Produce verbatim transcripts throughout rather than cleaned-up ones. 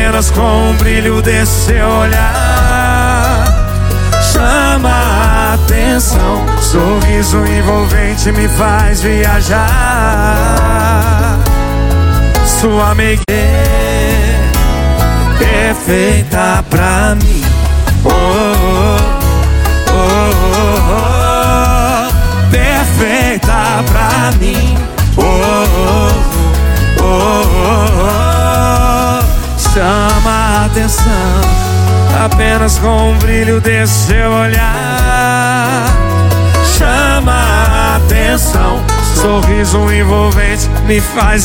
apenas com o brilho desse seu olhar. Chama a atenção, sorriso envolvente me faz viajar. Sua amiga perfeita pra mim. Oh, oh, oh, oh, oh. Perfeita pra mim. Oh, oh, oh, oh, oh. Chama a atenção apenas com o brilho desse seu olhar. Chama a atenção, sorriso envolvente me faz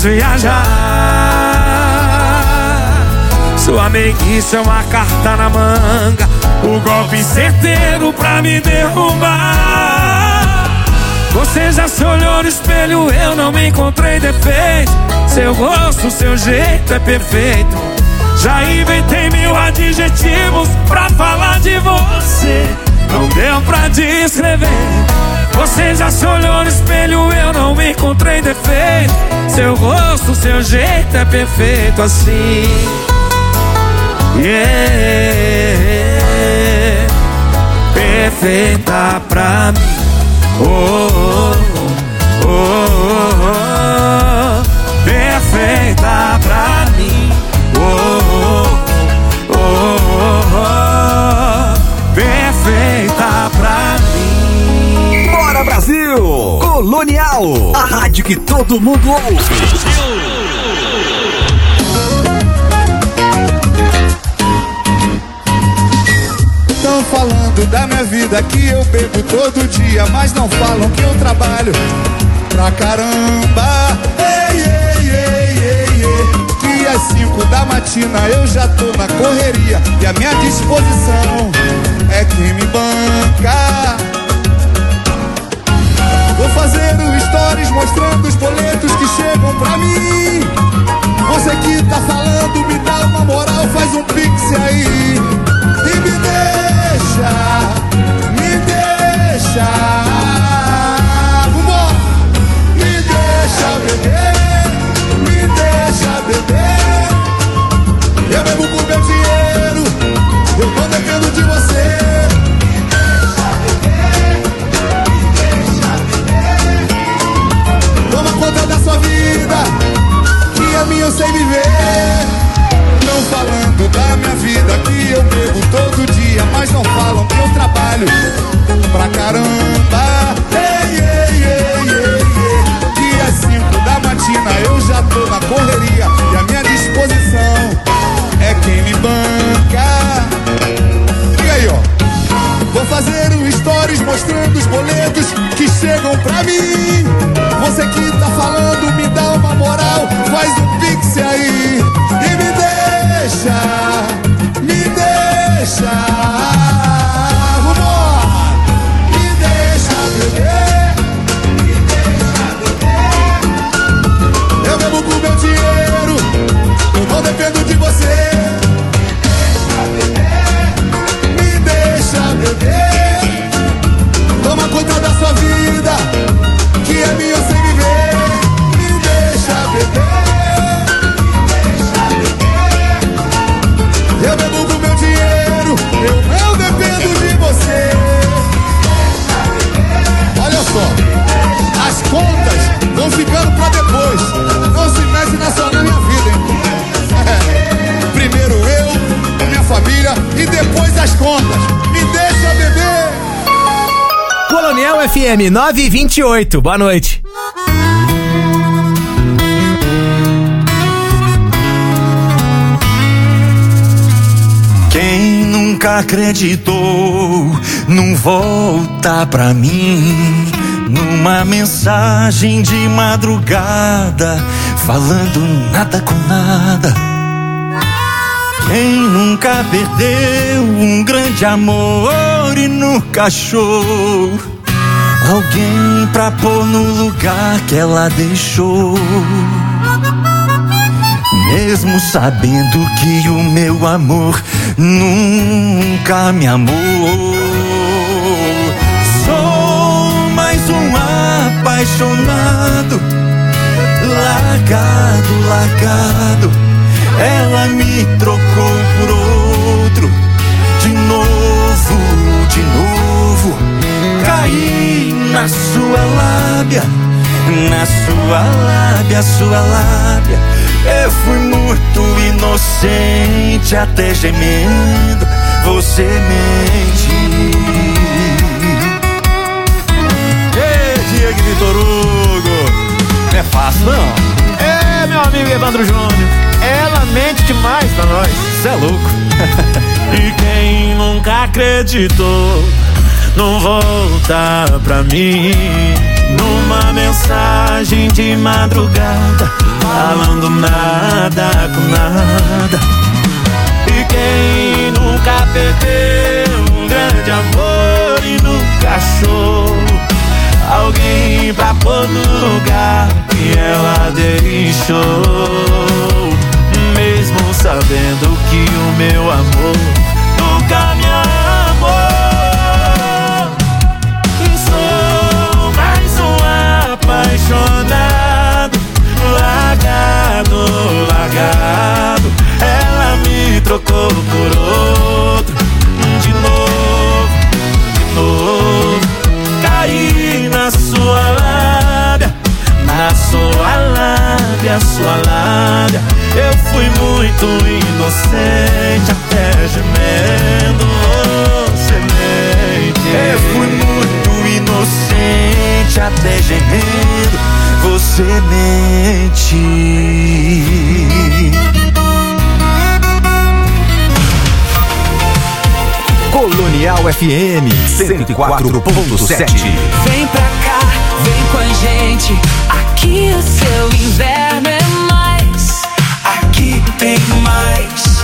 viajar. Sua meiguice é uma carta na manga, o golpe certeiro pra me derrubar. Você já se olhou no espelho, eu não me encontrei defeito. Seu rosto, seu jeito é perfeito. Já inventei mil adjetivos pra falar de você, não deu pra descrever. Você já se olhou no espelho, eu não me encontrei defeito. Seu rosto, seu jeito é perfeito assim. Yeah, perfeita pra mim. Oh, oh, oh, oh, oh. Perfeita pra mim. Oh, oh, oh, oh, oh. Perfeita pra mim. Bora Brasil! Colonial, a rádio que todo mundo ouve. Tão falando da minha vida que eu bebo todo dia, mas não falam que eu trabalho pra caramba. Ei, ei, ei, ei, ei. E às cinco da matina eu já tô na correria, e a minha disposição é quem me banca. Vou fazer um stories mostrando os boletos que chegam pra mim. Você que tá falando, me dá uma moral, faz um pix aí. E me deixa, me deixa, vambora. Me deixa beber, me deixa beber. Eu bebo com meu dinheiro, eu tô devendo de você. Me deixa beber, me deixa beber. Toma conta da sua vida, que a minha eu sei viver. Não falando da minha vida que eu bebo todo dia, mas não falam que eu trabalho pra caramba. Ei, ei, ei, ei, ei. E às cinco da matina eu já tô na correria, e a minha disposição é quem me banca. E aí, ó, vou fazer um stories mostrando os boletos que chegam pra mim. Você que tá falando, me dá uma moral, faz um pix aí. E me deixa, me deixa, vambora. Me deixa beber, me deixa beber. Eu bebo com meu dinheiro, eu não dependo de você. Me deixa beber, toma conta da sua vida, que é minha eu sei viver. Me deixa beber. Eu bebo com meu dinheiro, eu não dependo de você. Olha só, as contas vão ficando pra depois. Não se mete nessa na minha vida, hein? É. Primeiro eu, minha família e depois as contas. Me deixa beber. Colonial F M nove e vinte e oito, boa noite. Quem nunca acreditou não volta pra mim, numa mensagem de madrugada, falando nada com nada. Quem nunca perdeu um grande amor e nunca achou alguém pra pôr no lugar que ela deixou, mesmo sabendo que o meu amor nunca me amou. Sou mais um apaixonado, largado, largado, ela me trocou por outro. De novo, de novo, caí na sua lábia, na sua lábia, sua lábia. Eu fui muito inocente, até gemendo você mente. Ei, Diego Vitor Hugo, não é fácil não. É, meu amigo Evandro Júnior, ela mente demais pra nós, cê é louco. E quem nunca acreditou não volta pra mim, numa mensagem de madrugada, falando nada com nada. E quem nunca perdeu um grande amor e nunca achou alguém pra pôr no lugar que ela deixou, mesmo sabendo que o meu amor nunca me amou. Sou mais um apaixonado, largado, largado. Ela me trocou por outro. De novo, de novo, caí na sua lábia, na sua lábia, sua lábia. Eu fui muito inocente, até gemendo você mente. Eu fui muito inocente, até gemendo você mente. Colonial F M cento e quatro ponto sete. Vem pra cá, vem com a gente. Aqui o seu inverno é mais. Aqui tem mais.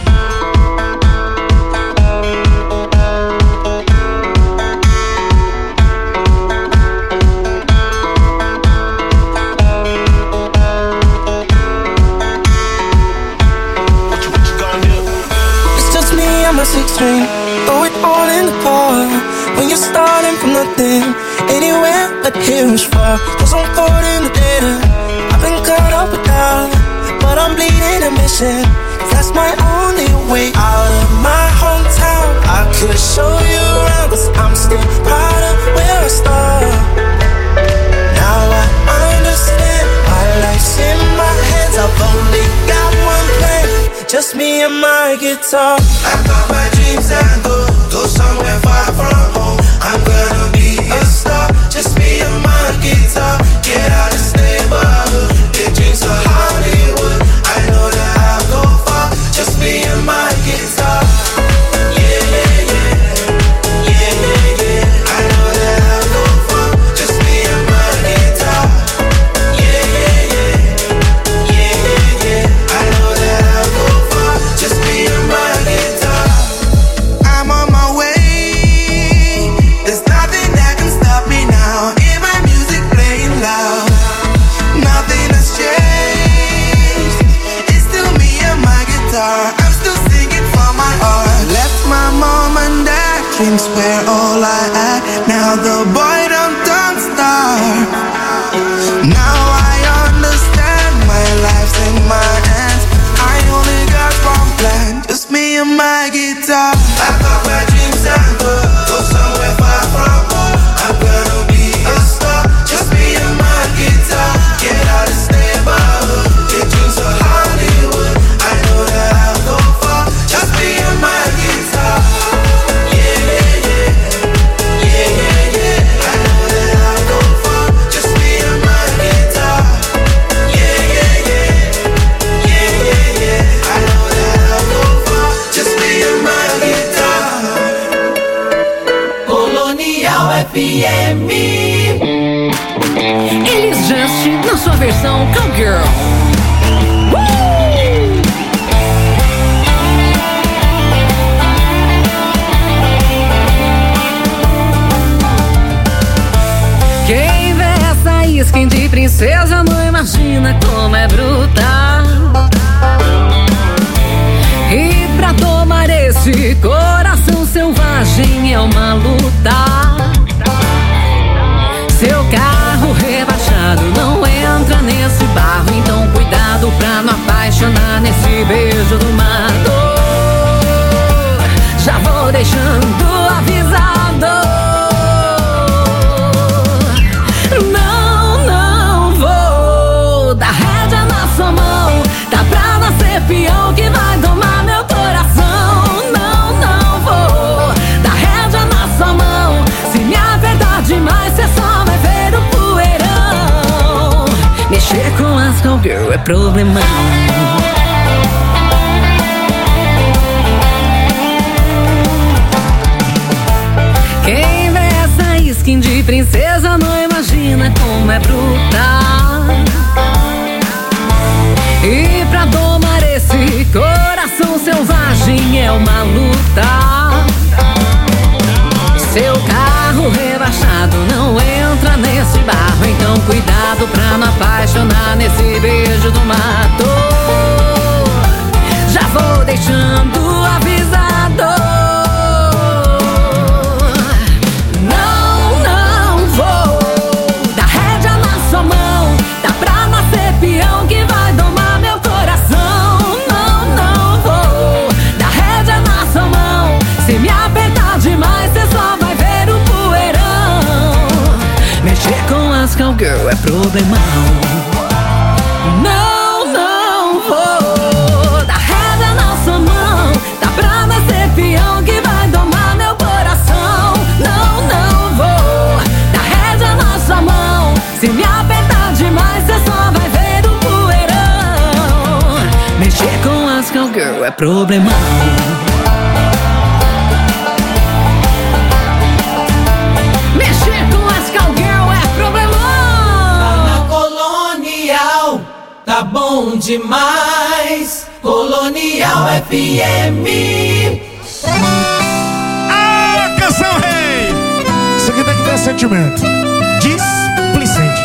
It's just me and my six string. Throw it all in the park. When you're starting from nothing, anywhere but here is far. Cause I'm caught in the data. I've been caught up with doubt, but I'm bleeding and missing. That's my only way out of my hometown. I could show you around, cause I'm still proud of where I started. Now I understand my life's in my hands. I've only got one plan, just me and my guitar. I got my dreams and go, go somewhere far from home. I'm gonna be a star, just me and my guitar. Get out of this neighborhood, big dreams of Hollywood. I know that I'll go far, just me and my guitar. Yeah, yeah, yeah, yeah, yeah, yeah. I know that I'll go far, just me and my guitar. Yeah, yeah, yeah, yeah, yeah, yeah. I know that I'll go far, just me and my guitar. I'm on my way, there's nothing that can stop me now. Hear my music playing loud, nothing has changed. It's still me and my guitar, I'm still singing from my heart. Left my mom and dad, drinks were all I had. Now the boy done don't start. Now I understand my life's in my hands. I only got one plan, just me and my guitar. I got my dreams and go, go somewhere far from home. I'm gonna be a star, just me and my guitar. Get out of this neighborhood, get dreams of Hollywood. I know that I'll go far, just me and my guitar. Yeah, yeah, yeah, yeah, yeah, yeah. I know that I'll go far, just me and my guitar. Yeah, yeah, yeah, yeah, yeah, yeah. I know that I'll go far, just me and my guitar. Colonial F M. Elis Just na sua versão Cowgirl. Uh! Quem vê essa skin de princesa não imagina como é brutal. E pra tomar esse coração selvagem é uma luta. Seu carro rebaixado não entra nesse barro, então cuidado pra não apaixonar nesse nesse beijo do mato. Já vou deixando avisado. Não, não vou dar rédea na sua mão. Tá pra nascer peão que vai domar meu coração. Não, não vou dar rédea na sua mão. Se me apertar demais, cê só vai ver o poeirão. Mexer com as cowgirl é problemão. Quem vê essa skin de princesa não imagina como é brutal. E pra domar esse coração selvagem é uma luta. Seu carro rebaixado não entra nesse barro. Então cuidado pra não apaixonar nesse beijo do mato. Já vou deixando avisado. Não, não vou dar rédea na sua mão. Dá pra nascer peão que vai domar meu coração. Não, não vou dar rédea na sua mão. Se me apertar demais, cê só vai ver o poeirão. Mexer com as cowgirl é problemão. Não, não vou dar rédea na sua mão. Dá pra nascer peão que vai domar meu coração. Não, não vou dar rédea na sua mão. Se me apertar demais, cê só vai ver o poeirão. Mexer com as cowgirl é problemão. Tá bom demais, Colonial F M. Ah, canção rei! Isso aqui tem que ter sentimento. Displicente.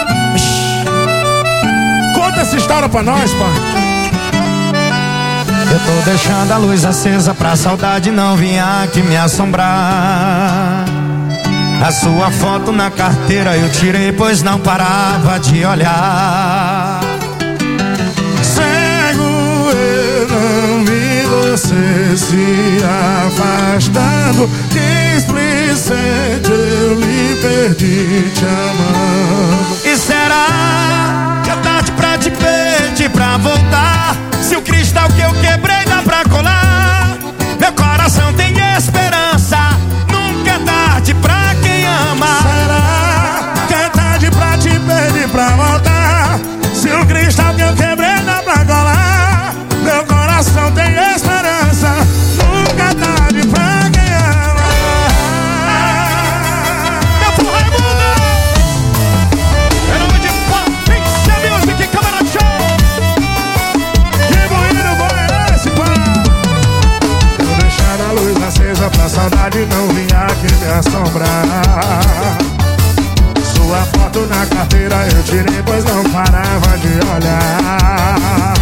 Conta essa história pra nós, pai. Eu tô deixando a luz acesa pra saudade não vir aqui me assombrar. A sua foto na carteira eu tirei, pois não parava de olhar. Não vi você se afastando. Displicente, eu lhe perdi te amando. E será que é tarde pra te pedir pra voltar? Se o cristal que eu quebrei dá pra colar. Meu coração tem esperança. Nunca é tarde pra quem ama. Será que é tarde pra te pedir pra voltar? Se o cristal que eu quebrei dá pra colar. Meu coração tem esperança. Nunca é tarde pra quem ama. Meu porra é mundo. Em nome de Pixel Music, Câmara Show. Que bonito bom é esse, pá? Vou deixar a luz acesa pra saudade não vir aqui me assombrar. Sua foto na carteira eu tirei, pois não parava de olhar.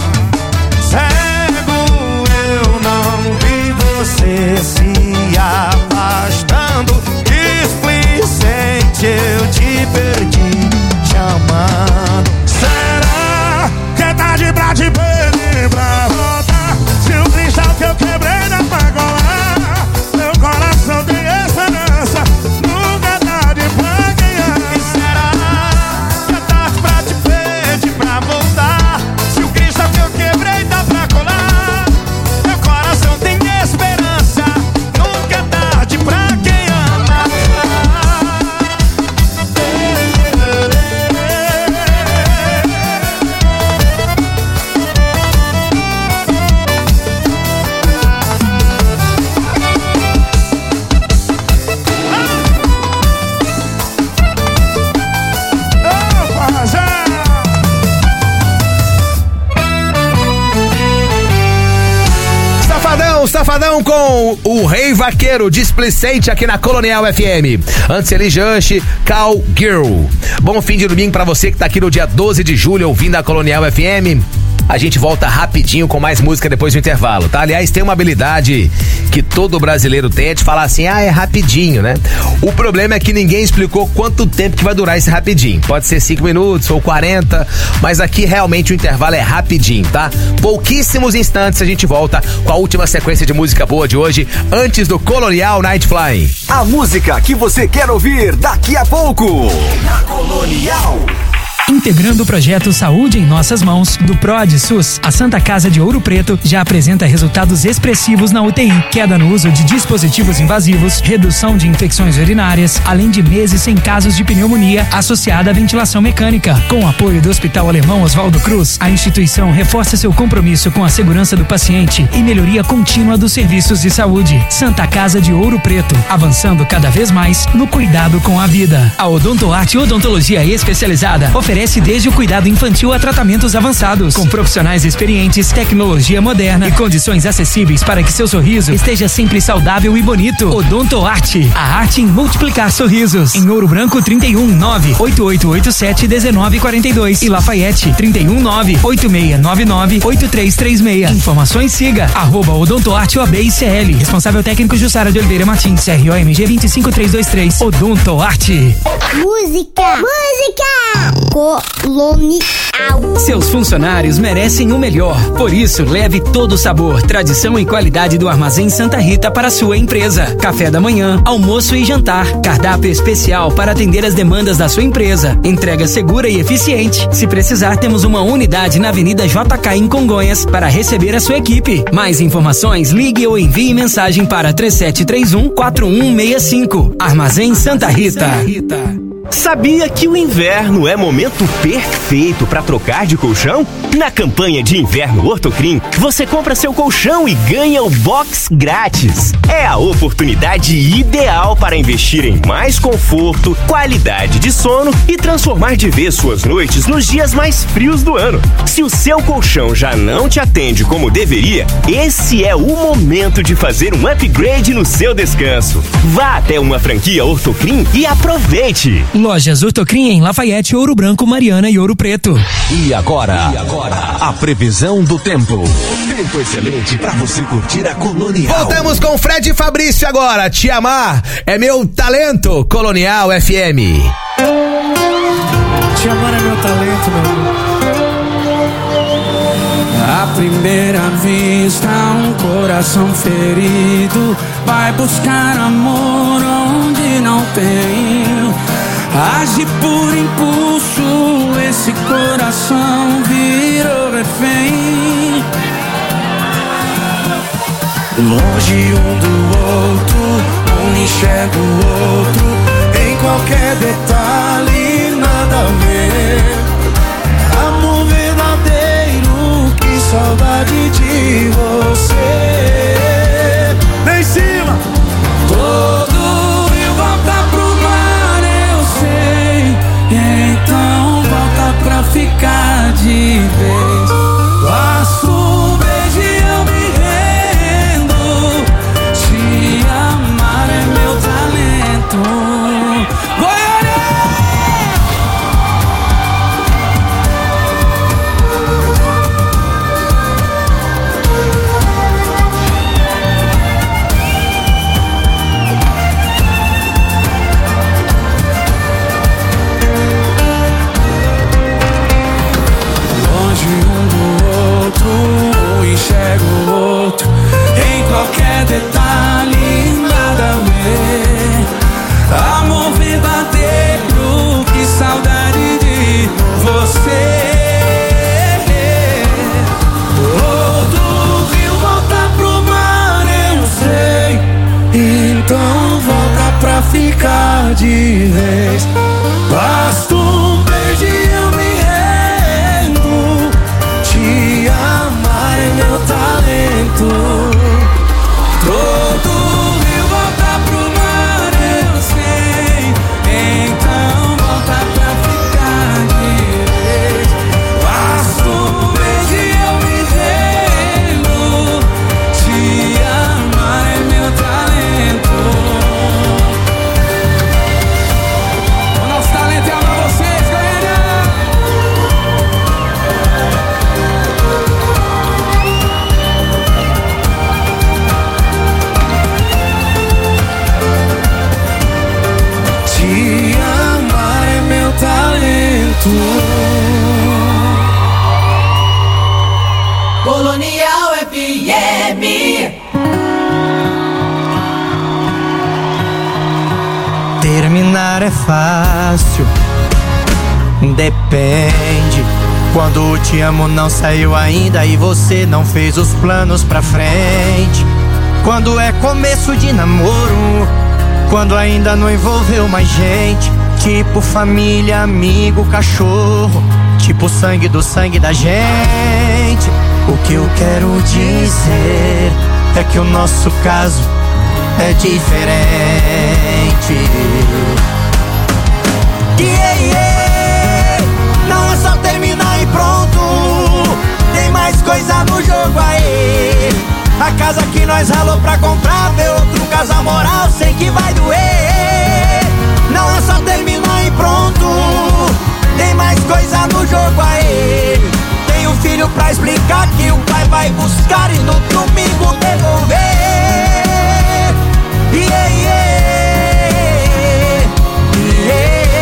Cego, eu não vi você se afastando. Displicente, eu te perdi te amando. Será que é tarde pra te pedir pra voltar? Se o cristal que eu quebrei dá pra colar. Meu coração tem esperança. Nunca é tarde pra quem ama. E será que é tarde pra te pedir pra voltar? Se o cristal que eu quebrei dá pra colar. Meu coração tem esperança. Nunca é tarde pra quem ama. Safadão, Safadão com o Rei Vaqueiro, Displicente aqui na Colonial F M. Antes ele Just, Cowgirl. Bom fim de domingo pra você que tá aqui no dia doze de julho ouvindo a Colonial F M. A gente volta rapidinho com mais música depois do intervalo, tá? Aliás, tem uma habilidade que todo brasileiro tem, é de falar assim, ah, é rapidinho, né? O problema é que ninguém explicou quanto tempo que vai durar esse rapidinho. Pode ser cinco minutos ou quarenta, mas aqui realmente o intervalo é rapidinho, tá? Pouquíssimos instantes a gente volta com a última sequência de música boa de hoje, antes do Colonial Night Flying. A música que você quer ouvir daqui a pouco. Na Colonial. Integrando o projeto Saúde em Nossas Mãos, do PROAD SUS, a Santa Casa de Ouro Preto já apresenta resultados expressivos na U T I, queda no uso de dispositivos invasivos, redução de infecções urinárias, além de meses sem casos de pneumonia associada à ventilação mecânica. Com o apoio do Hospital Alemão Oswaldo Cruz, a instituição reforça seu compromisso com a segurança do paciente e melhoria contínua dos serviços de saúde. Santa Casa de Ouro Preto, avançando cada vez mais no cuidado com a vida. A Odontoarte Odontologia Especializada oferece Oferece desde o cuidado infantil a tratamentos avançados, com profissionais experientes, tecnologia moderna e condições acessíveis para que seu sorriso esteja sempre saudável e bonito. Odontoarte, a arte em multiplicar sorrisos. Em Ouro Branco, trinta e um, nove oito oito oito sete, um nove quatro dois e Lafayette, trinta e um, nove oito seis nove nove, oito três três seis. Informações, siga arroba Odontoarte O A B I C L. Responsável técnico Jussara de Oliveira Martins, C R O M G vinte e cinco três dois três. Odontoarte. Música, música. Colonial. Seus funcionários merecem o melhor. Por isso, leve todo o sabor, tradição e qualidade do Armazém Santa Rita para a sua empresa. Café da manhã, almoço e jantar. Cardápio especial para atender as demandas da sua empresa. Entrega segura e eficiente. Se precisar, temos uma unidade na Avenida J K em Congonhas para receber a sua equipe. Mais informações, ligue ou envie mensagem para três sete três um, quatro um seis cinco. Armazém Santa Rita. Sabia que o inverno é momento perfeito para trocar de colchão? Na campanha de inverno Ortocrim, você compra seu colchão e ganha o box grátis. É a oportunidade ideal para investir em mais conforto, qualidade de sono e transformar de vez suas noites nos dias mais frios do ano. Se o seu colchão já não te atende como deveria, esse é o momento de fazer um upgrade no seu descanso. Vá até uma franquia Ortocrim e aproveite! Lojas Ortocrim em Lafayette, Ouro Branco, Mariana e Ouro Preto. E agora, e agora, a previsão do tempo. Tempo excelente para você curtir a Colonial. Voltamos com Fred e Fabrício agora. Te amar é meu talento. Colonial F M. Te amar é meu talento, meu amor. À primeira vista, um coração ferido vai buscar amor onde não tem. Age por impulso, esse coração virou refém. Longe um do outro, um enxerga o outro, em qualquer detalhe nada a ver. Amor verdadeiro, que saudade de você. Lá em cima! Todo rio volta pro mar, eu sei. Então volta pra ficar de vez. Passo um beijo e eu me rendo. Te amar é meu talento. Goiânia! Colonial F M. Terminar é fácil, depende. Quando o te amo não saiu ainda e você não fez os planos pra frente. Quando é começo de namoro, quando ainda não envolveu mais gente. Tipo família, amigo, cachorro, tipo sangue do sangue da gente. O que eu quero dizer é que o nosso caso é diferente. Yeah, yeah. Não é só terminar e pronto, tem mais coisa no jogo aí. A casa que nós ralou pra comprar, ver outro casal moral, sei que vai doer. Não é só terminar e pronto, tem mais coisa no jogo aí. Tem um filho pra explicar que o pai vai buscar e no domingo devolver. Yeah, yeah, yeah.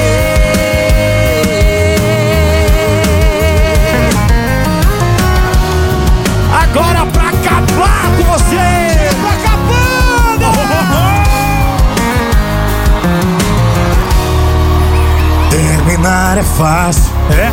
Agora pra acabar com você, pra acabando. Terminar é fácil, é?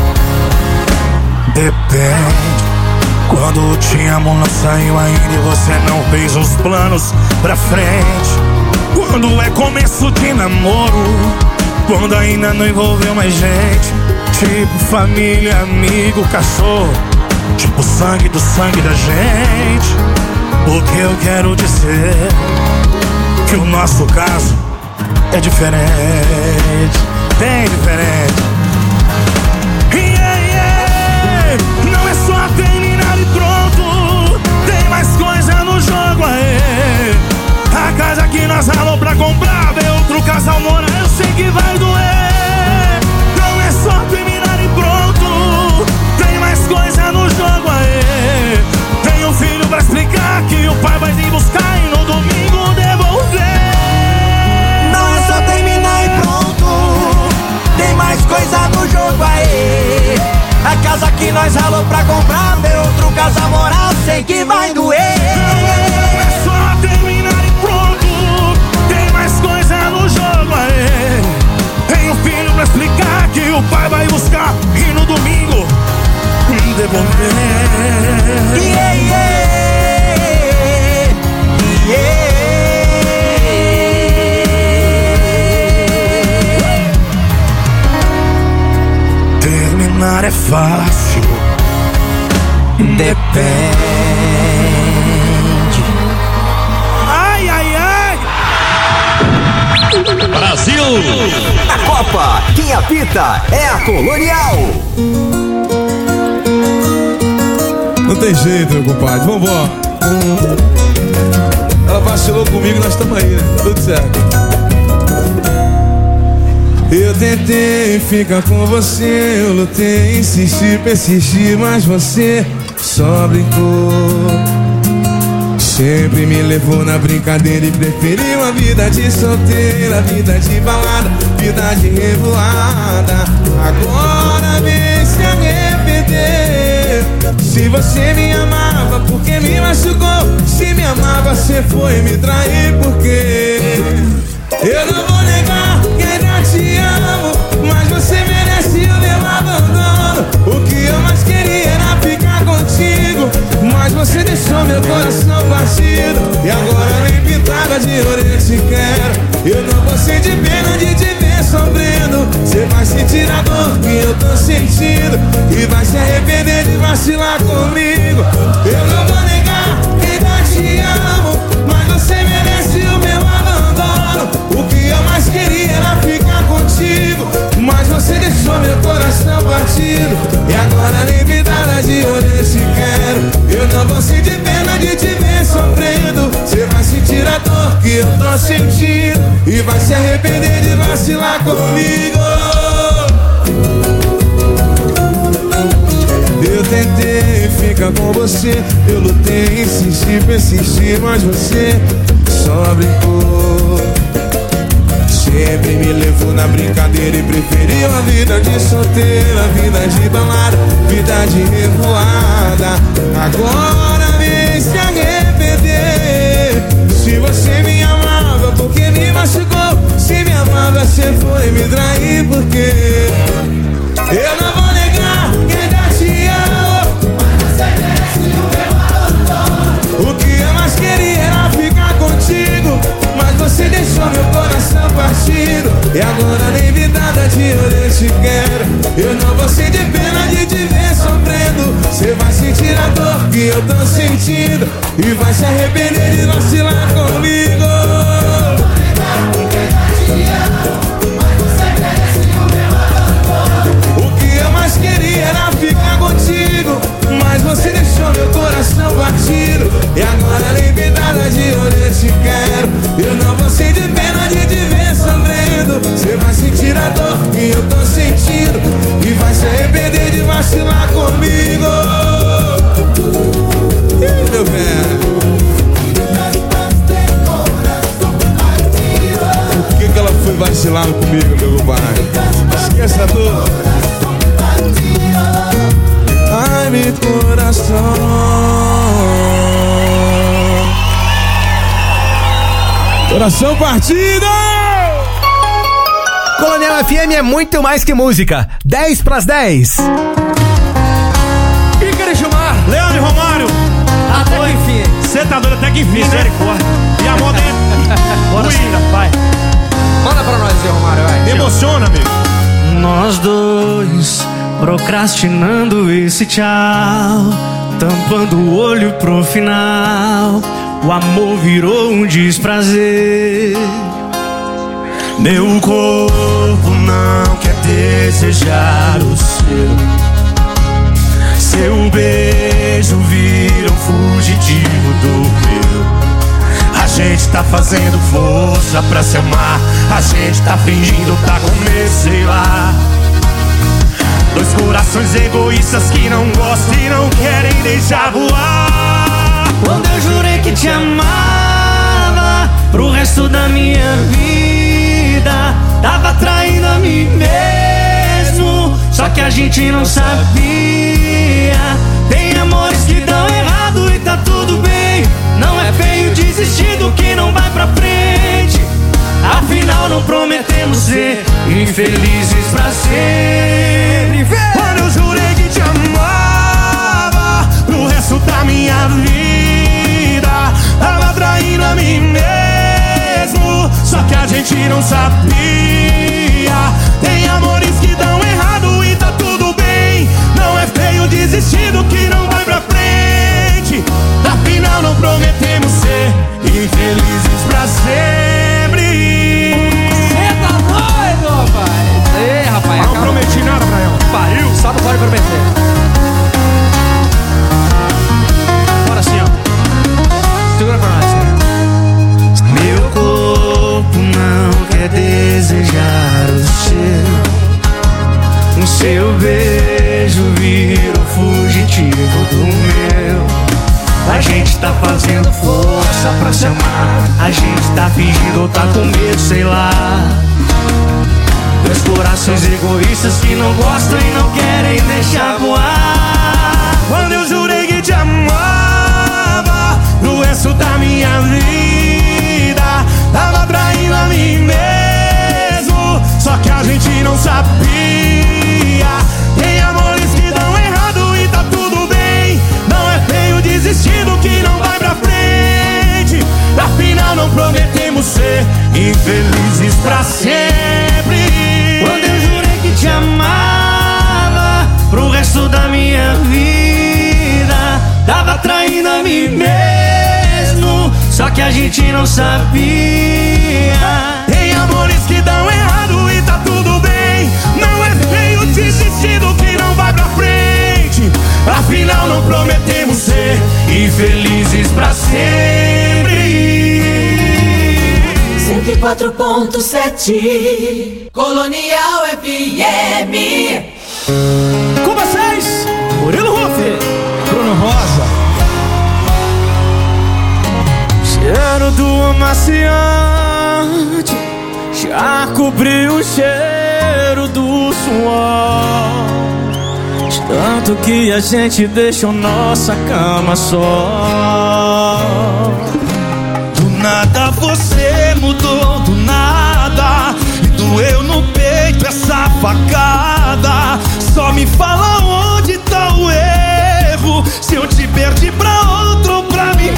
Depende. Quando te amo não saiu ainda e você não fez os planos pra frente. Quando é começo de namoro, quando ainda não envolveu mais gente. Tipo família, amigo, cachorro, tipo sangue do sangue da gente. O que eu quero dizer que o nosso caso é diferente, bem diferente. Yeah, yeah. Não é só terminar e pronto, tem mais coisa no jogo aí. A casa que nós ralou pra comprar, ver outro casal morar, eu sei que vai doer. Não é só terminar e pronto, tem mais coisa no jogo aí. Tem um filho pra explicar que o pai vai vir buscar e no domingo devolver. Não é só terminar e pronto, tem mais coisa no jogo aí. A casa que nós ralou pra comprar, ver outro casal morar, sei que vai doer. Não é só terminar e pronto, tem mais coisa no jogo aí. Tem um filho pra explicar que o pai vai buscar e no domingo devolver. Yeah, yeah, yeah. Terminar é fácil, depende. Ai, ai, ai. Brasil! A Copa, quem apita é a Colonial. Não tem jeito, meu compadre, vambora. Ela vacilou comigo, nós estamos aí, né? Tudo certo. Eu tentei ficar com você, eu lutei, insisti, persisti, mas você só brincou. Sempre me levou na brincadeira e preferiu a vida de solteira, vida de balada, vida de revoada. Agora vem se arrepender. Se você me amava, por que me machucou? Se me amava, você foi me trair, por quê? Eu não vou negar que ainda te amo, mas você merece o meu abandono. O que eu mais queria era ficar contigo, mas você deixou meu coração partido. E agora nem pintada de ouro eu te quero. Eu não vou sentir pena de te ver sofrendo. Você vai sentir a dor que eu tô sentindo e vai se arrepender de vacilar comigo. Eu não vou negar que ainda te amo, mas você merece o meu abandono. O que eu mais queria era ficar contigo, mas você deixou meu coração partido. E agora nem pintada de ouro eu te quero. Eu não vou sentir pena de te ver sofrendo. Você vai sentir a dor que eu tô sentindo e vai se arrepender de vacilar comigo. Eu tentei ficar com você, eu lutei, insisti, persisti, mas você só brincou. sempre me levou na brincadeira e preferiu a vida de solteira, vida de balada, vida de revoada. Agora vem se arrepender. Se você me amava, porque me machucou? Se me amava, você foi me trair, porque eu não vou negar que ainda te amo, mas você merece o meu abandono. O que eu mais queria era ficar contigo, mas você deixou meu coração partido. E agora nem me nada de eu te quero. Eu não vou sentir pena de te ver sofrendo. Você vai sentir a dor que eu tô sentindo e vai se arrepender de vacilar comigo. O que eu mais queria era ficar contigo, mas você deixou meu coração partido. E agora nem me nada de eu te quero. Eu não vou sentir pena de te ver sofrendo. Você vai sentir a dor que eu tô sentindo e vai se arrepender de vacilar comigo. Ih, meu velho, por que que ela foi vacilando comigo, meu compadre? Esqueça tudo. Ai, meu coração. Coração partido! Colonial F M é muito mais que música. dez pras dez. Ícaro Gilmar, Leandro e Romário. até que enfim. Você tá doido até que enfim, misericórdia. E a moda é Bora ruim, vai. Manda pra nós aí, Romário, vai. Me emociona, amigo. Nós dois procrastinando esse tchau, tampando o olho pro final. O amor virou um desprazer. Meu corpo não quer desejar o seu. Seu beijo vira um fugitivo do meu. A gente tá fazendo força pra se amar. A gente tá fingindo tá com medo, sei lá. Dois corações egoístas que não gostam e não querem deixar voar. Quando eu jurei que te amava pro resto da minha vida, tava traindo a mim mesmo, só que a gente não sabia. Tem amores que dão errado e tá tudo bem. Não é feio desistir do que não vai pra frente. Afinal não prometemos ser infelizes pra sempre. Quando eu jurei que te amava pro resto da minha vida, tava traindo a mim mesmo, só que a gente não sabia. Tem amores que dão errado e tá tudo bem. Não é feio desistir do que não vai pra frente. Afinal não prometemos ser infelizes pra sempre. Cê tá doido, pai? Ei, rapaz, não prometi nada pra ela. Pariu, só não pode prometer. Bora assim, ó. Segura pra nós, né? Meu corpo não quer desejar o seu. O seu beijo vira o fugitivo do meu. A gente tá fazendo força pra se amar. A gente tá fingindo ou tá com medo, sei lá. Dois corações egoístas que não gostam e não querem deixar voar. Quando eu jurei que te amava pro resto da minha vida, tava traindo a mim mesmo, só que a gente não sabia. Tem amores que dão errado e tá tudo bem. Não é feio desistir do que não vai pra frente. Afinal não prometemos ser infelizes pra sempre. Quando eu jurei que te amava pro resto da minha vida, tava traindo a mim mesmo, só que a gente não sabia. Tem amores que dão errado e tá tudo bem. Não é feio desistir do que não vai pra frente. Afinal não prometemos ser infelizes pra sempre. cento e quatro ponto sete Colonial F M. Com vocês, Murilo Ruff, Bruno Rosa. Cheiro do amaciante, pra cobrir o cheiro do suor. De tanto que a gente deixou nossa cama só. Do nada você mudou, do nada, e doeu no peito essa facada. Só me fala onde tá o erro, se eu te perdi pra outro ou pra mim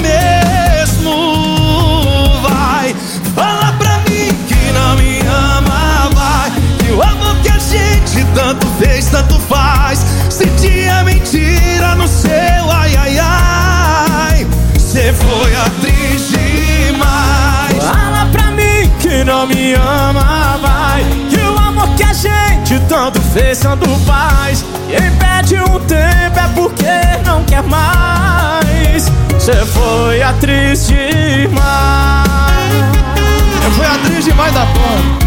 mesmo. Vai, fala pra mim que não me ama, vai, que o amor que a gente tanto fez, tanto faz. Se tinha mentira no seu ai, ai, ai, cê foi atriz demais. Fala pra mim que não me ama, vai, que o amor que a gente tanto fez, tanto faz. Quem pede um tempo é porque não quer mais. Cê foi atriz demais. Eu fui atriz demais da porra.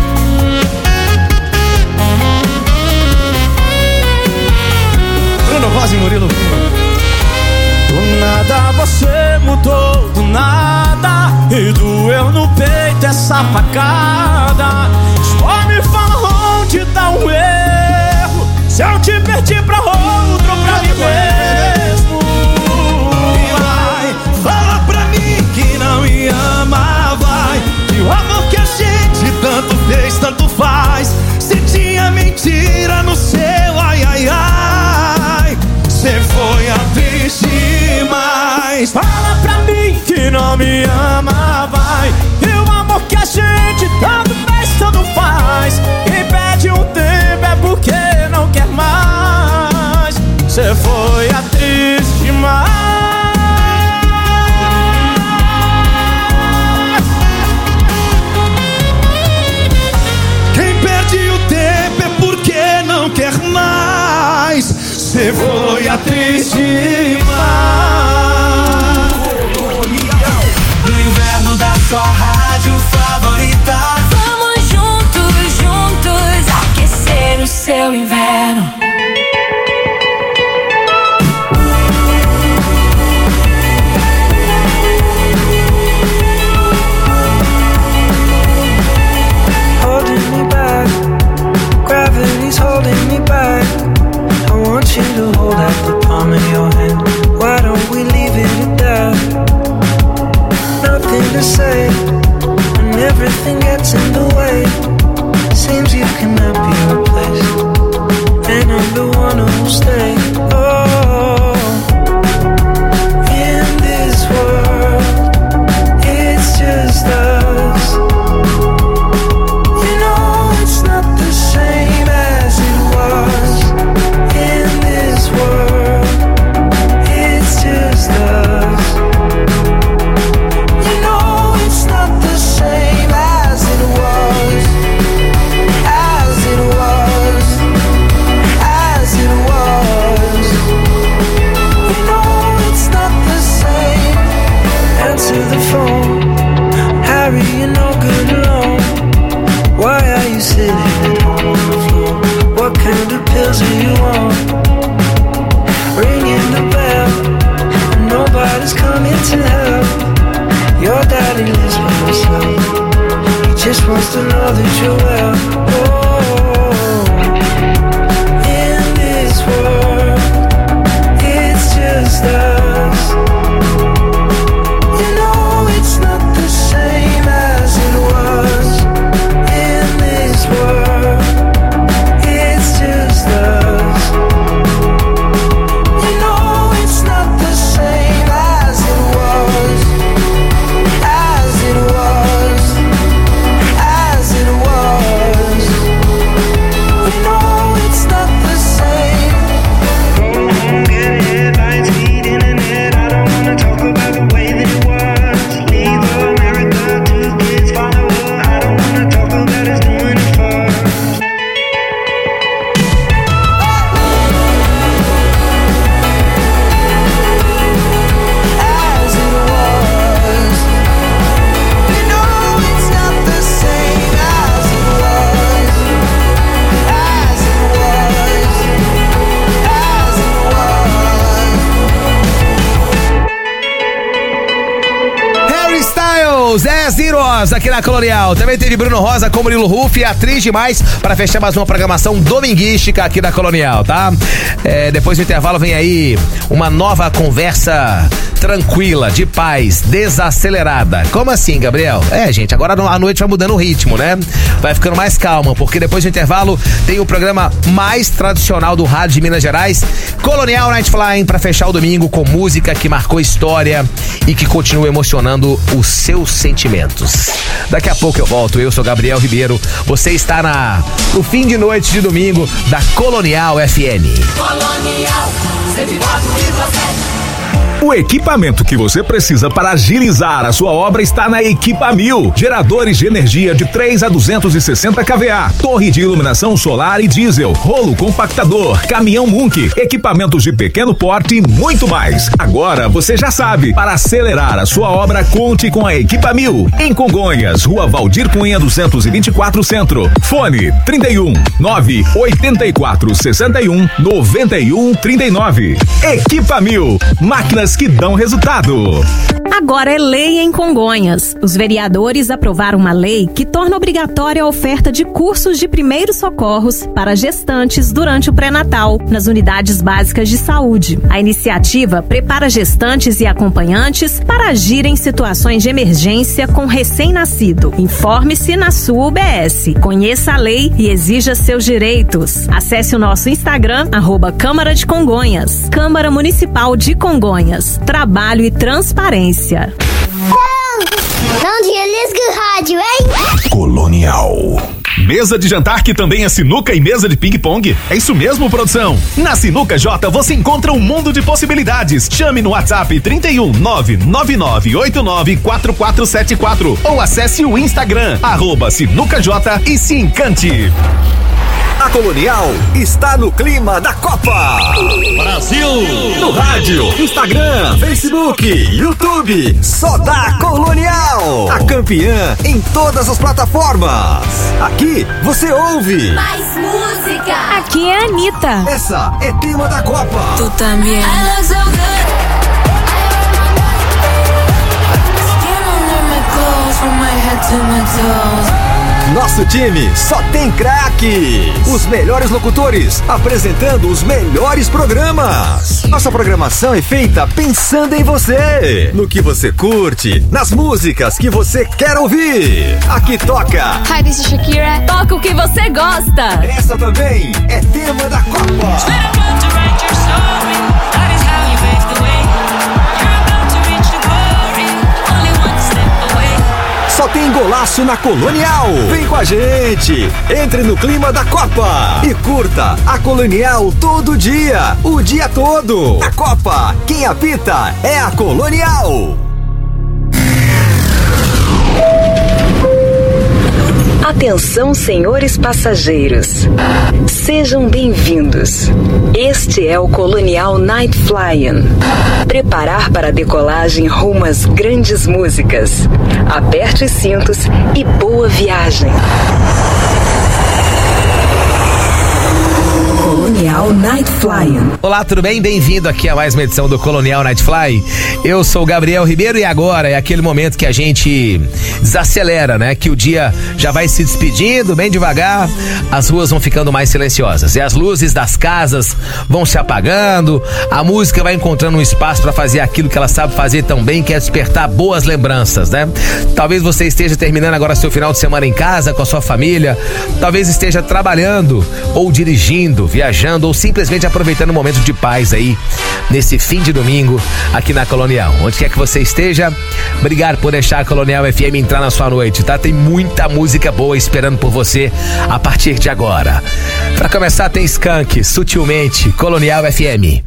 Bruno Voz e Murilo. Do nada você mudou, do nada, e doeu no peito essa facada. Só me fala onde tá o erro, se eu te perdi pra outro ou pra mim mesmo. Vai, fala pra mim que não me ama, vai, que o amor que a gente tanto fez, tanto faz. Se tinha mentira no seu ai, ai, ai, cê foi atriz demais. Fala pra mim que não me ama, vai, que o amor que a gente tanto fez, tanto faz. Quem pede um tempo é porque não quer mais. Cê foi atriz demais. Quem perde o tempo é porque não quer mais. Cê foi atriz demais. No inverno da sua rádio favorita. Vamos juntos, juntos, aquecer o seu inverno. Holding me back, gravity's holding me back. I want you to hold out the palm of your hand. Why don't we leave it at that? Nothing to say when everything gets in the way. Seems you cannot be replaced, and I'm the one who'll stay. Oh, in this world, it's just us. You know it's not the same as it was. In this world, it's just us. You know it's not the same as it was. As it was. As it was. You know it's not the same. Answer the phone, Harry, you're no good alone. Why are you sitting at home on the floor? What kind of pills are you on? Ringing the bell, and nobody's coming to help. Your daddy lives by himself. He just wants to know that you're well. Oh, in this world, it's just us. You know it's not the same as it was. In this world, it's just us. You know it's not the same as it was. As it was. As it was. Os dez Heroes aqui na Colonial. Também teve Bruno Rosa com Murilo Ruff, atriz demais, para fechar mais uma programação dominguística aqui na Colonial, tá? É, depois do intervalo vem aí uma nova conversa tranquila, de paz, desacelerada. Como assim, Gabriel? É, gente, agora a noite vai mudando o ritmo, né? Vai ficando mais calma, porque depois do intervalo tem o programa mais tradicional do rádio de Minas Gerais, Colonial Night Flying, pra fechar o domingo com música que marcou história e que continua emocionando os seus sentimentos. Daqui a pouco eu volto, eu sou Gabriel Ribeiro, você está na, no fim de noite de domingo da Colonial F M. Colonial cento e quatro vírgula sete. O equipamento que você precisa para agilizar a sua obra está na Equipamil. Geradores de energia de três a duzentos e sessenta kVA, torre de iluminação solar e diesel, rolo compactador, caminhão Munk, equipamentos de pequeno porte e muito mais. Agora você já sabe, para acelerar a sua obra, conte com a Equipamil. Em Congonhas, Rua Valdir Cunha duzentos e vinte e quatro Centro. Fone trinta e um, nove oitenta e quatro, sessenta e um, noventa e um, trinta e nove. Equipamil, máquinas que dão resultado. Agora é lei em Congonhas. Os vereadores aprovaram uma lei que torna obrigatória a oferta de cursos de primeiros socorros para gestantes durante o pré-natal, nas unidades básicas de saúde. A iniciativa prepara gestantes e acompanhantes para agir em situações de emergência com recém-nascido. Informe-se na sua U B S. Conheça a lei e exija seus direitos. Acesse o nosso Instagram, arroba Câmara de Congonhas. Câmara Municipal de Congonhas. Trabalho e transparência. Não, não desliga o rádio, hein? Colonial. Mesa de jantar que também é sinuca e mesa de ping-pong? É isso mesmo, produção? Na Sinuca J você encontra um mundo de possibilidades. Chame no WhatsApp trinta e um, nove nove nove oito nove quatro quatro sete quatro ou acesse o Instagram, arroba Sinuca J e se encante. A Colonial está no clima da Copa. Brasil! No rádio, Instagram, Facebook, YouTube. Só dá Colonial. A campeã em todas as plataformas. Aqui você ouve Mais música. Aqui é a Anitta. Essa é tema da Copa. Tu também. I look so good. Skin under my clothes, from my head to my toes. Nosso time só tem craques. Os melhores locutores apresentando os melhores programas. Nossa programação é feita pensando em você, no que você curte, nas músicas que você quer ouvir. Aqui toca Hi, this is Shakira. Toca o que você gosta. Essa também é tema da Copa. Só tem golaço na Colonial. Vem com a gente. Entre no clima da Copa e curta a Colonial todo dia, o dia todo. A Copa, quem apita é a Colonial. Atenção, senhores passageiros. Sejam bem-vindos. Este é o Colonial Night Flying. Preparar para a decolagem rumo às grandes músicas. Aperte os cintos e boa viagem. Colonial Night Flying. Olá, tudo bem? Bem-vindo aqui a mais uma edição do Colonial Night Fly. Eu sou o Gabriel Ribeiro e agora é aquele momento que a gente desacelera, né? Que o dia já vai se despedindo bem devagar, as ruas vão ficando mais silenciosas e as luzes das casas vão se apagando, a música vai encontrando um espaço para fazer aquilo que ela sabe fazer tão bem, que é despertar boas lembranças, né? Talvez você esteja terminando agora seu final de semana em casa com a sua família, talvez esteja trabalhando ou dirigindo, viajando ou simplesmente aproveitando um momento de paz aí nesse fim de domingo aqui na Colonial. Onde quer que você esteja, obrigado por deixar a Colonial F M entrar na sua noite, tá? Tem muita música boa esperando por você a partir de agora. Pra começar tem Skank, Sutilmente, Colonial F M.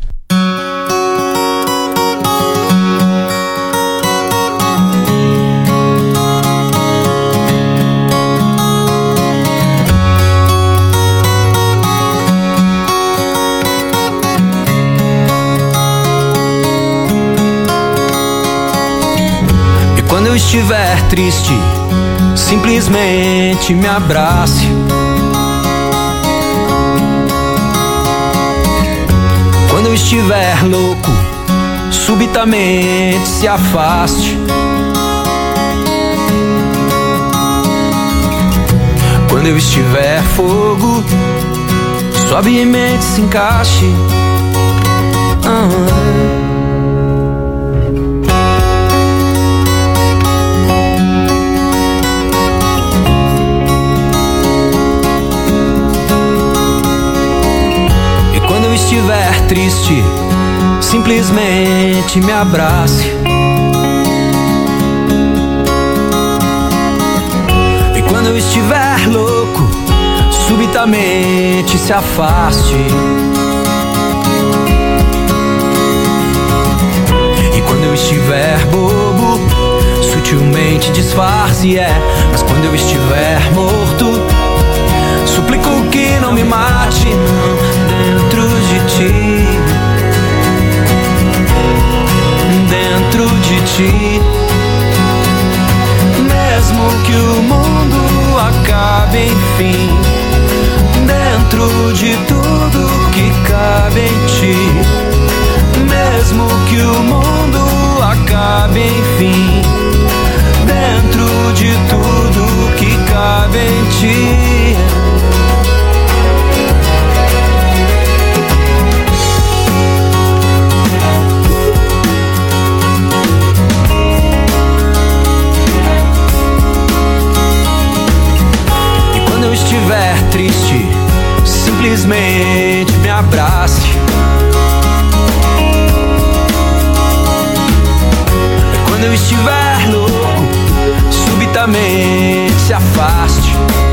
Quando eu estiver triste, simplesmente me abrace. Quando eu estiver louco, subitamente se afaste. Quando eu estiver fogo, sobe em mente, se encaixe. Ah. E quando eu estiver triste, simplesmente me abrace. E quando eu estiver louco, subitamente se afaste. E quando eu estiver bobo, sutilmente disfarce, é. Mas quando eu estiver morto, suplico que não me mate, não, dentro de ti. Dentro de ti. Mesmo que o mundo acabe, enfim, dentro de tudo que cabe em ti. Mesmo que o mundo acabe, enfim, dentro de tudo que cabe em ti. Quando eu estiver triste, simplesmente me abrace. Quando eu estiver louco, subitamente se afaste.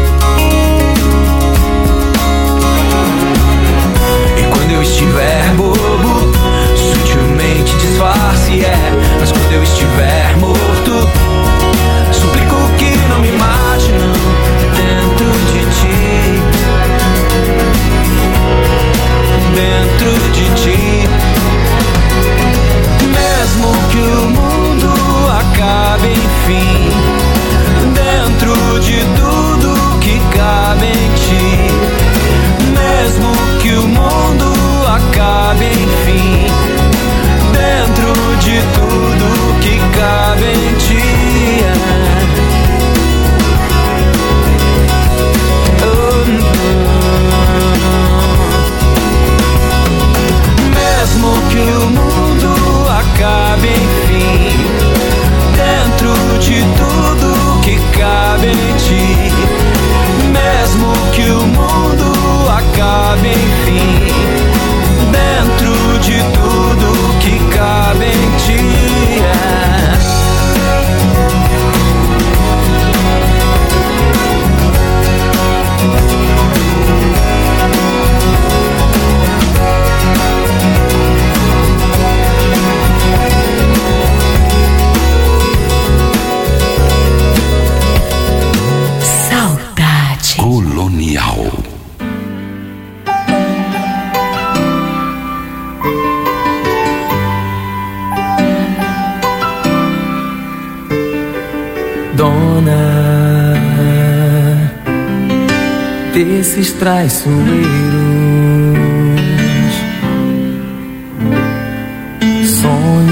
E quando eu estiver bobo, sutilmente disfarce, é. Mas quando eu estiver morto, suplico que não me mate, não. Dentro de ti, dentro de ti. Mesmo que o mundo acabe, enfim, dentro de tudo que cabe em ti. Mesmo que o mundo acabe, enfim, dentro de tudo que cabe em ti. Mesmo que o mundo acabe, enfim, dentro de tudo que cabe em ti. Mesmo que o mundo acabe, enfim, dentro de tudo que cabe em ti. Colonial. Dona desses traiçoeiros, sonhos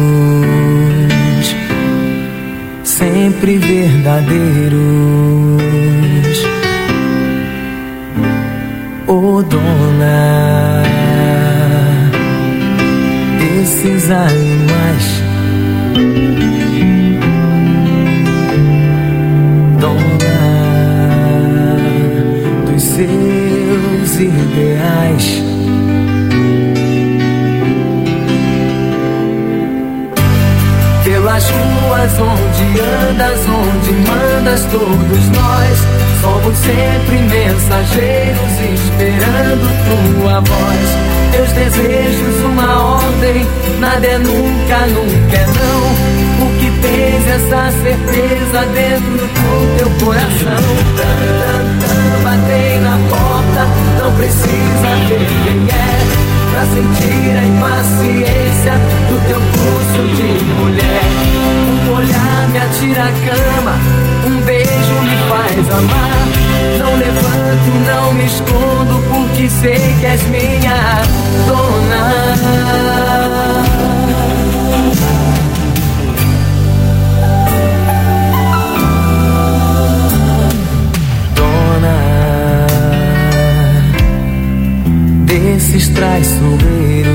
sempre verdadeiros. Oh, dona desses animais, dona dos seus ideais. Pelas ruas onde andas, onde mandas, todos nós somos sempre mensageiros esperando tua voz. Teus desejos, uma ordem, nada é nunca, nunca é não. O que tens essa certeza dentro do teu coração. Batei na porta, não precisa ver quem é, pra sentir a impaciência do teu pulso de mulher. Um olhar me atira a cama, um beijo me faz amar. Não levanto, não me escondo, porque sei que és minha dona. Dona traiçoeiros,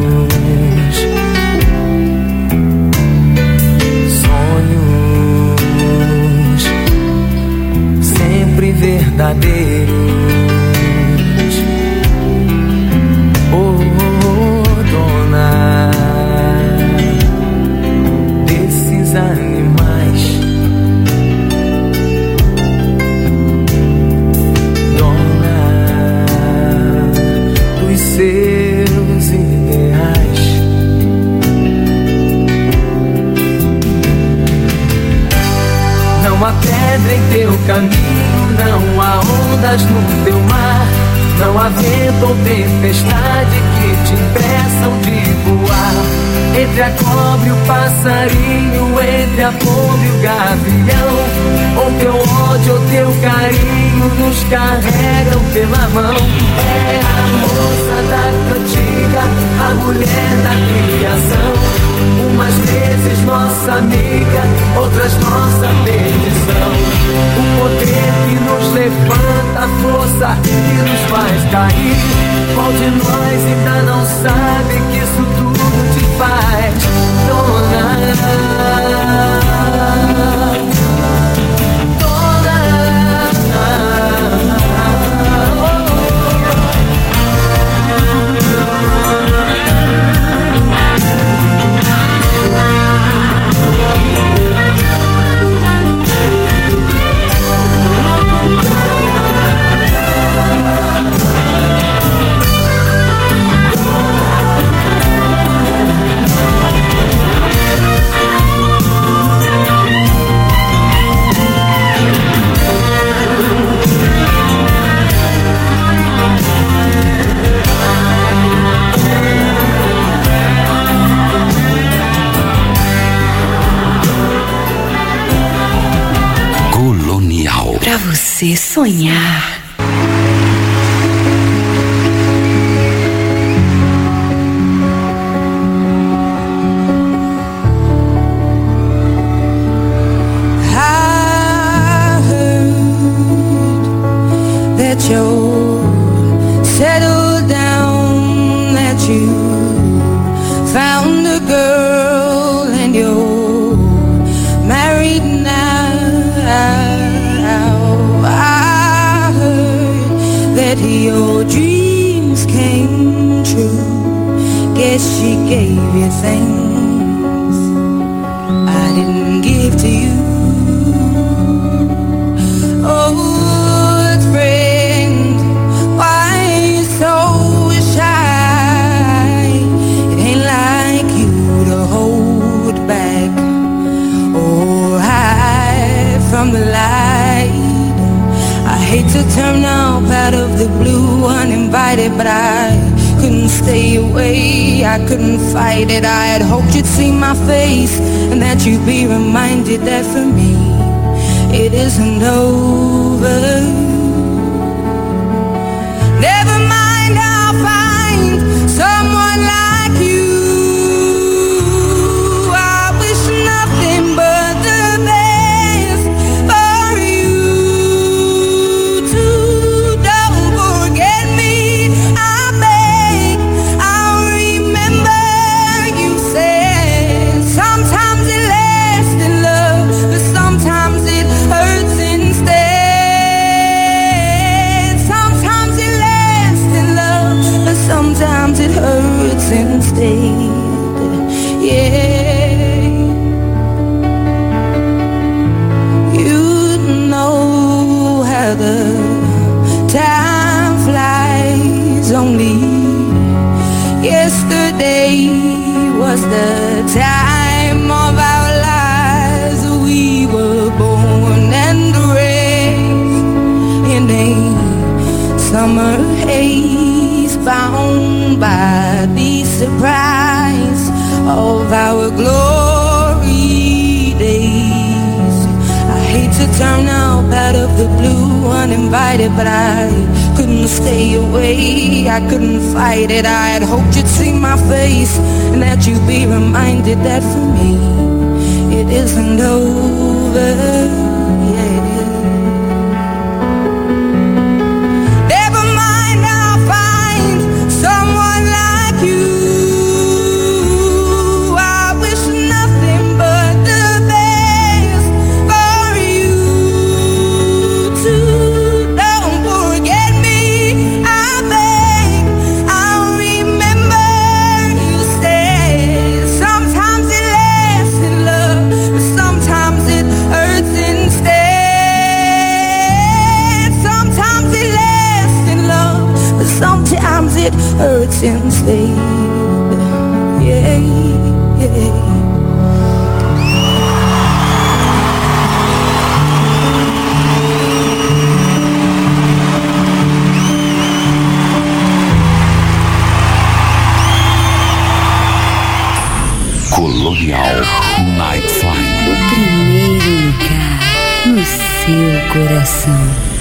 sonhos sempre verdadeiros. Oh, dona desses animais, seus ideais. Não há pedra em teu caminho, não há ondas no teu mar, não há vento ou tempestade que te impeçam de voar. Entre a cobra e o passarinho, entre a pomba e o gavião, ou teu ódio ou teu carinho nos carregam pela mão. É a moça da cantiga, a mulher da criação, umas vezes nossa amiga, outras nossa perdição. O poder que nos levanta, a força que nos faz cair. Qual de nós ainda não sabe que isso tudo te faz, dona? Pra você sonhar. I heard that you're settled down, that you found a girl and you're married now. Your dreams came true. Guess she gave you things I didn't give to you. Old friend, why you so shy? It ain't like you to hold back or hide from the light. I hate to turn up out of the blue uninvited, but I couldn't stay away, I couldn't fight it. I had hoped you'd see my face and that you'd be reminded that for me it isn't over. Never mind, I'll find someone like you. I wish nothing but the best for you too. Don't forget me, I beg. I'll remember you said sometimes it lasts in love, but sometimes it hurts instead. Sometimes it lasts in love, but sometimes it hurts instead. Yeah, you know how the time flies. Only yesterday was the time of our lives. We were born and raised in a summer haze, bound by the surprise of our glory days. I hate to turn up out of the blue uninvited, but I couldn't stay away, I couldn't fight it. I had hoped you'd see my face and that you'd be reminded that for me it isn't over. Yeah. Never mind, I'll find someone like hearts enslaved. Yeah, yeah. Colonial Night Flying. O primeiro lugar no seu coração.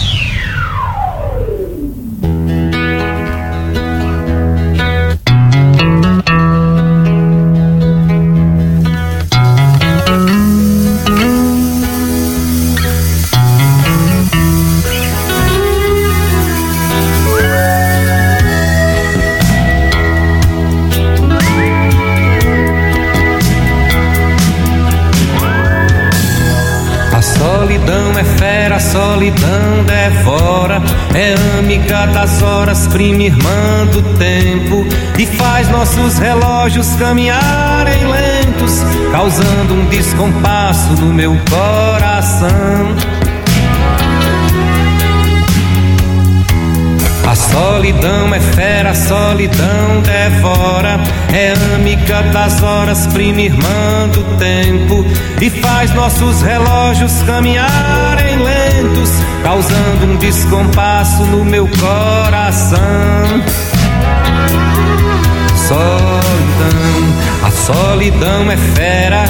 Solidão devora, é amiga das horas, prima irmã do tempo, e faz nossos relógios caminharem lentos, causando um descompasso no meu coração. A solidão é fera, a solidão devora, é amiga das horas, prima irmã do tempo, e faz nossos relógios caminharem lentos, causando um descompasso no meu coração. Solidão, a solidão é fera,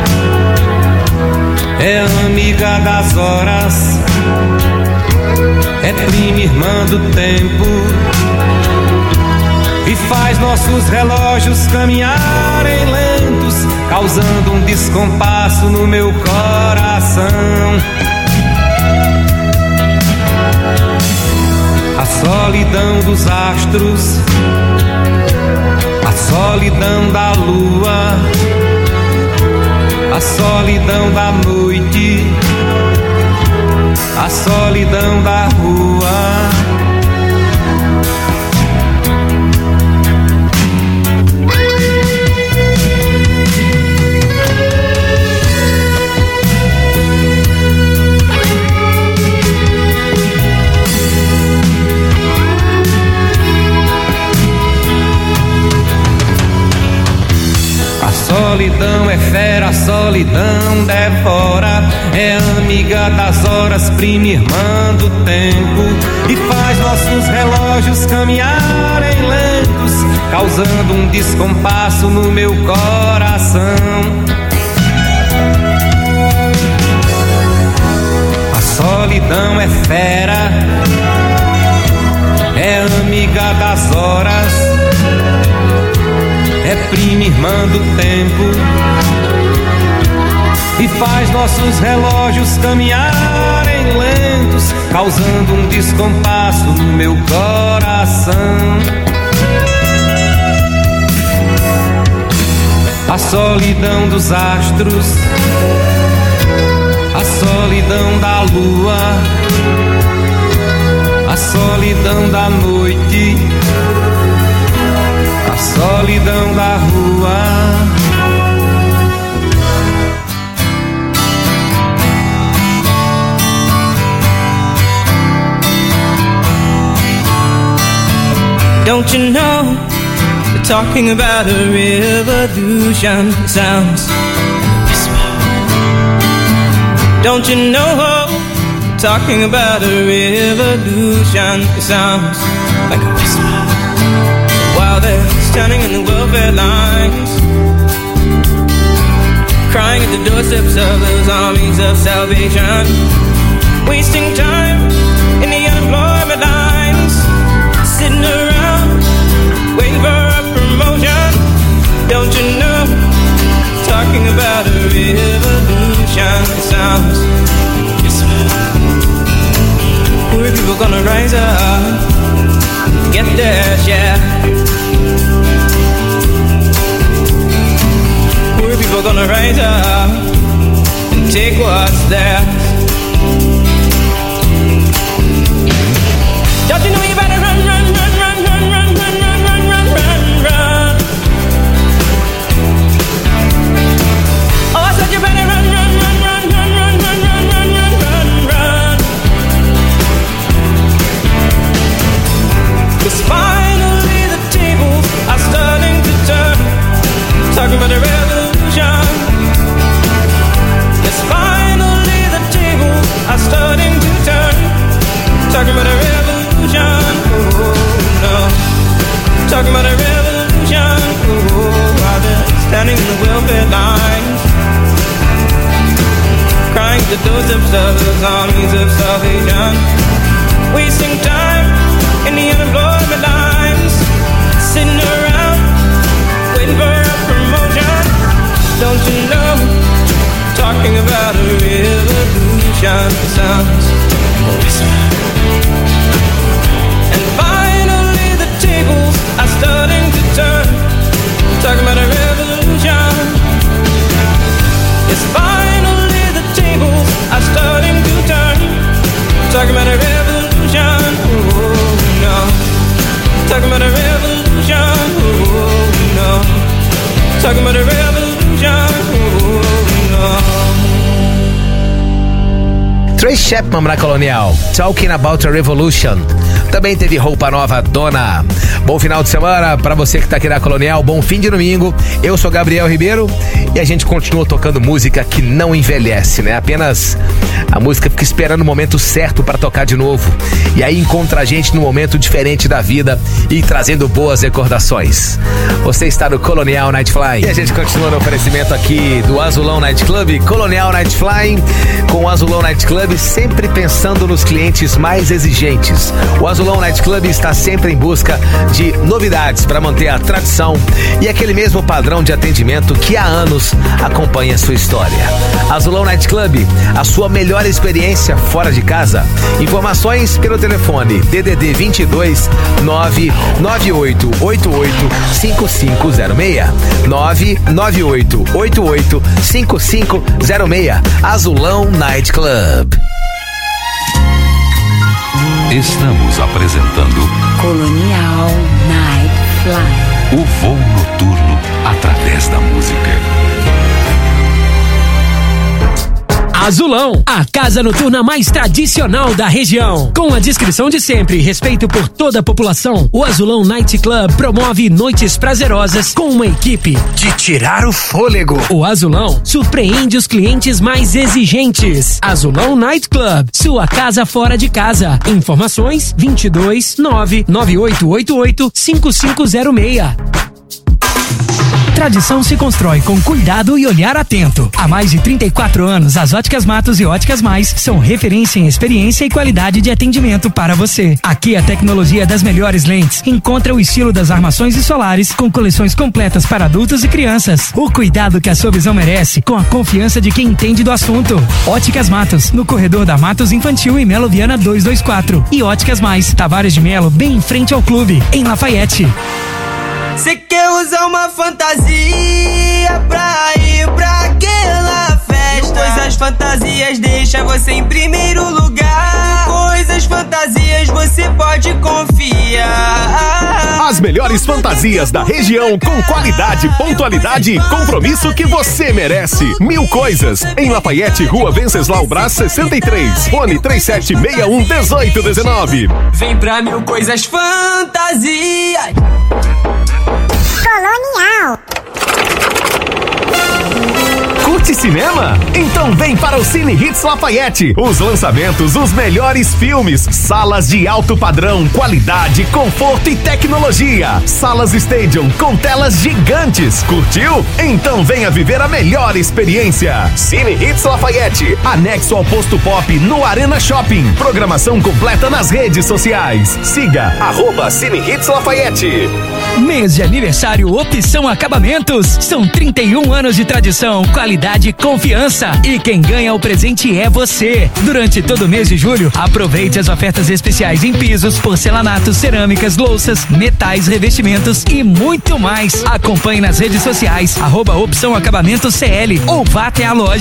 é amiga das horas, é prima irmã do tempo, e faz nossos relógios caminharem lentos, causando um descompasso no meu coração. A solidão dos astros, a solidão da lua, a solidão da noite, a solidão da rua. A solidão é fera, a solidão devora, é amiga das horas, prima irmã do tempo, e faz nossos relógios caminharem lentos, causando um descompasso no meu coração. A solidão é fera, é amiga das horas, é prima irmã do tempo, e faz nossos relógios caminharem lentos, causando um descompasso no meu coração. A solidão dos astros, a solidão da lua, a solidão da noite, a solidão da rua. Don't you know, they're talking about a revolution. It sounds like a whisper. Don't you know, they're talking about a revolution. It sounds like a whisper. While they're standing in the welfare lines, crying at the doorsteps of those armies of salvation, wasting time in the unemployment lines, sitting around waiting for a promotion. Don't you know, talking about a revolution. It sounds like a whisper. Poor people gonna rise up, get their share. Poor people gonna rise up and take what's theirs. Don't you know you better run, run, run, run, run, run, run, run, run, run, run, run. Oh, I said you better run, run, run, run, run, run, run, run, run, run, run. 'Cause finally the of selfless armies of salvation. Wasting time in the unemployment lines, sitting around waiting for a promotion. Don't you know, talking about a revolution sounds awesome. And finally the tables are starting to turn, talking about a revolution. Yes, finally the tables are starting to turn, talking about a revolution. Oh no, talking about a revolution. Oh no, talking about a revolution. Oh no. Trace Chapman na Colonial, Talking About a Revolution. Também teve roupa nova, Dona. Bom final de semana pra você que tá aqui na Colonial, bom fim de domingo. Eu sou Gabriel Ribeiro e a gente continua tocando música que não envelhece, né? Apenas a música fica esperando o momento certo pra tocar de novo. E aí encontra a gente num momento diferente da vida e trazendo boas recordações. Você está no Colonial Night Flying. E a gente continua no oferecimento aqui do Azulão Night Club, Colonial Night Flying, com o Azulão Night Club sempre pensando nos clientes mais exigentes. O Azulão Night Club está sempre em busca de novidades para manter a tradição e aquele mesmo padrão de atendimento que há anos acompanha a sua história. Azulão Night Club, a sua melhor experiência fora de casa. Informações pelo telefone D D D vinte e dois nove nove oito oito oito cinco cinco zero seis nove nove oito oito oito cinco cinco zero seis. Azulão Night Club. Estamos apresentando Colonial Night Fly. O voo noturno através da música. Azulão, a casa noturna mais tradicional da região. Com a descrição de sempre e respeito por toda a população, o Azulão Night Club promove noites prazerosas com uma equipe de tirar o fôlego. O Azulão surpreende os clientes mais exigentes. Azulão Night Club, sua casa fora de casa. Informações vinte e dois nove nove oito oito oito cinco cinco zero seis. Tradição se constrói com cuidado e olhar atento. Há mais de trinta e quatro anos, as Óticas Matos e Óticas Mais são referência em experiência e qualidade de atendimento para você. Aqui a tecnologia das melhores lentes encontra o estilo das armações e solares com coleções completas para adultos e crianças. O cuidado que a sua visão merece com a confiança de quem entende do assunto. Óticas Matos, no corredor da Matos Infantil e Melo Viana duzentos e vinte e quatro. E Óticas Mais, Tavares de Melo, bem em frente ao clube, em Lafayette. Cê quer usar uma fantasia pra ir pra aquela festa? Coisas fantasias deixa você em primeiro lugar. Coisas fantasias você pode confiar. As melhores fantasias da região com qualidade, pontualidade e compromisso que você merece. Mil Coisas, em Lafayette, Rua Venceslau Brás sessenta e três. Fone três sete seis um um oito um nove. Vem pra Mil Coisas Fantasias. Colonial. Curte cinema? Então vem para o Cine Hits Lafayette. Os lançamentos, os melhores filmes, salas de alto padrão, qualidade, conforto e tecnologia. Salas Stadium com telas gigantes. Curtiu? Então venha viver a melhor experiência. Cine Hits Lafayette, anexo ao Posto Pop no Arena Shopping. Programação completa nas redes sociais. Siga arroba Cine Hits Lafayette. Mês de aniversário Opção Acabamentos. São trinta e um anos de tradição, qualidade e confiança. E quem ganha o presente é você. Durante todo o mês de julho, aproveite as ofertas especiais em pisos, porcelanatos, cerâmicas, louças, metais, revestimentos e muito mais. Acompanhe nas redes sociais, arroba Opção Acabamentos C L ou vá até a loja.